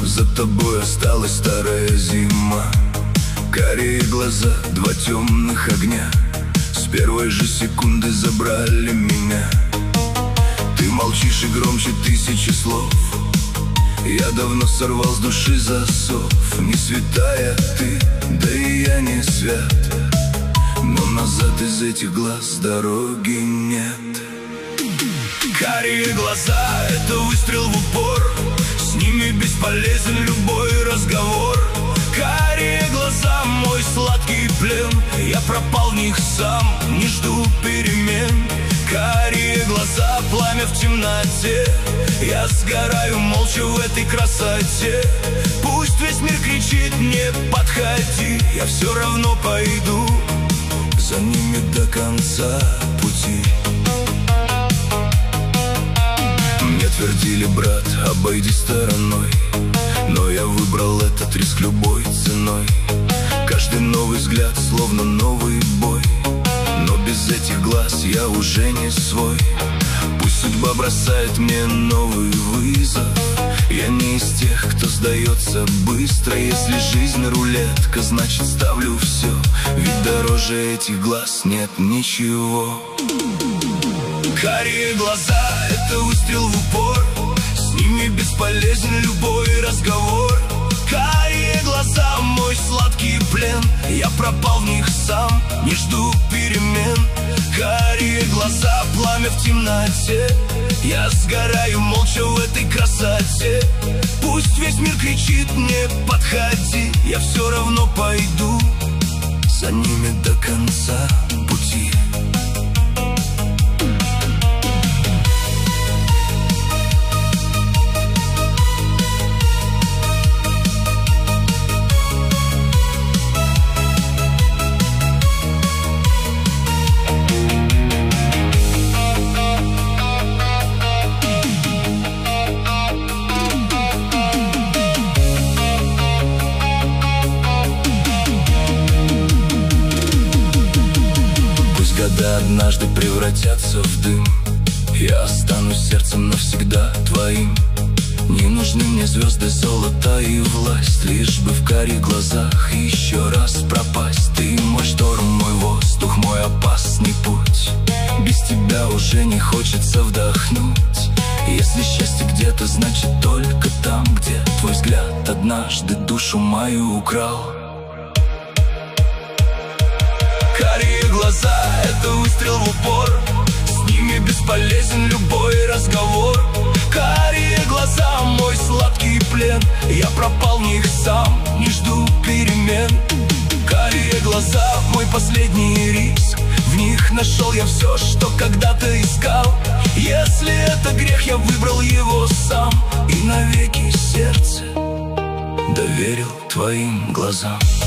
За тобой осталась старая зима. Карие глаза, два темных огня, с первой же секунды забрали меня. Ты молчишь и громче тысячи слов. Я давно сорвал с души засов. Не святая ты, да и я не свят, но назад из этих глаз дороги нет. Карие глаза — это выстрел в упор, с ними бесполезен любой разговор. Карие глаза — мой сладкий плен, я пропал в них сам, не жду перемен. Карие глаза — пламя в темноте, я сгораю молча в этой красоте. Пусть весь мир кричит: не подходи, я все равно пойду за ними до конца пути. Мне твердили: брат, обойди стороной, но я выбрал этот риск любой ценой. Каждый новый взгляд словно новый бой, но без этих глаз я уже не свой. Пусть судьба бросает мне новый вызов, я не из тех, кто сдается быстро. Если жизнь рулетка, значит ставлю все, ведь дороже этих глаз нет ничего. Карие глаза — это выстрел в упор, с ними бесполезен любой разговор. Карие глаза — мой сладкий плен, я пропал в них сам, не жду перемен. Карие глаза — пламя в темноте, я сгораю молча в этой красоте. Пусть весь мир кричит: не подходи, я все равно пойду за ними до конца пути. Года однажды превратятся в дым, я останусь сердцем навсегда твоим. Не нужны мне звезды, золото и власть, лишь бы в карих глазах еще раз пропасть. Ты мой шторм, мой воздух, мой опасный путь. Без тебя уже не хочется вдохнуть. Если счастье где-то, значит только там, где твой взгляд однажды душу мою украл. Карие глаза — это выстрел в упор, с ними бесполезен любой разговор. Карие глаза — мой сладкий плен, я пропал в них сам, не жду перемен. Карие глаза — мой последний риск, в них нашел я все, что когда-то искал. Если это грех, я выбрал его сам и навеки сердце доверил твоим глазам.